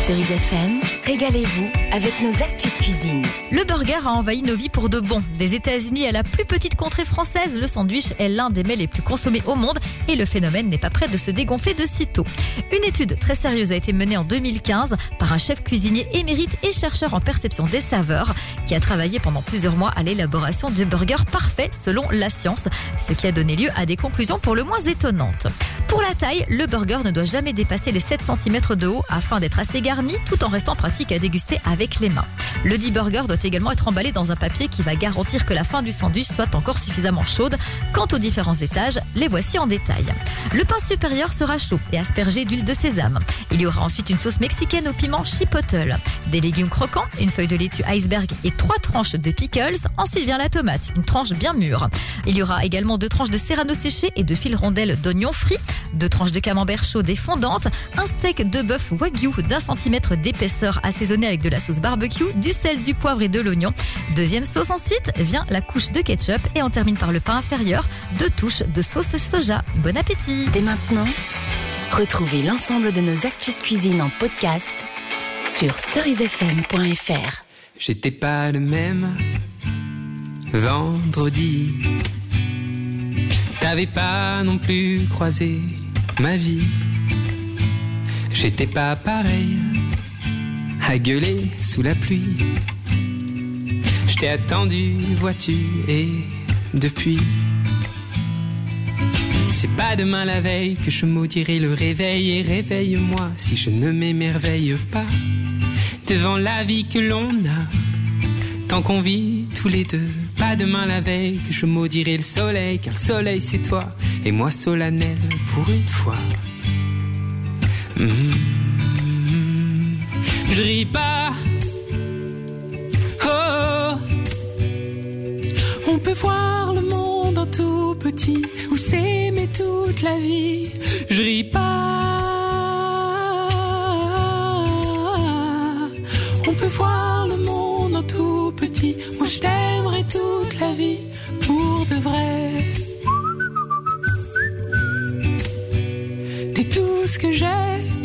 Cerise FM, régalez-vous avec nos astuces cuisine. Le burger a envahi nos vies pour de bon. Des États-Unis à la plus petite contrée française, le sandwich est l'un des mets les plus consommés au monde et le phénomène n'est pas prêt de se dégonfler de sitôt. Une étude très sérieuse a été menée en 2015 par un chef cuisinier émérite et chercheur en perception des saveurs qui a travaillé pendant plusieurs mois à l'élaboration du burger parfait selon la science, ce qui a donné lieu à des conclusions pour le moins étonnantes. Pour la taille, le burger ne doit jamais dépasser les 7 cm de haut afin d'être assez garni tout en restant pratique à déguster avec les mains. Le dit burger doit également être emballé dans un papier qui va garantir que la fin du sandwich soit encore suffisamment chaude. Quant aux différents étages, les voici en détail. Le pain supérieur sera chaud et aspergé d'huile de sésame. Il y aura ensuite une sauce mexicaine au piment chipotle, des légumes croquants, une feuille de laitue iceberg et 3 tranches de pickles. Ensuite vient la tomate, une tranche bien mûre. Il y aura également 2 tranches de serrano séché et 2 fils rondelles d'oignons frits, 2 tranches de camembert chaud et fondantes, un steak de bœuf wagyu d'1 centimètre d'épaisseur assaisonné avec de la sauce barbecue, du sel, du poivre et de l'oignon. Deuxième sauce ensuite vient la couche de ketchup et on termine par le pain inférieur, 2 touches de sauce soja. Bon appétit! Dès maintenant, retrouvez l'ensemble de nos astuces cuisine en podcast sur cerisefm.fr. J'étais pas le même vendredi. T'avais pas non plus croisé ma vie. J'étais pas pareil à gueuler sous la pluie. Je t'ai attendu, vois-tu, et depuis, c'est pas demain la veille que je maudirai le réveil. Et réveille-moi si je ne m'émerveille pas devant la vie que l'on a tant qu'on vit tous les deux. Pas demain la veille que je maudirai le soleil, car le soleil c'est toi et moi solennel pour une fois. Je ris pas. Oh, on peut voir le monde en tout petit ou s'aimer toute la vie. Je ris pas. On peut voir le monde en tout petit. Moi je t'aimerai toute la vie pour de vrai. T'es tout ce que j'ai.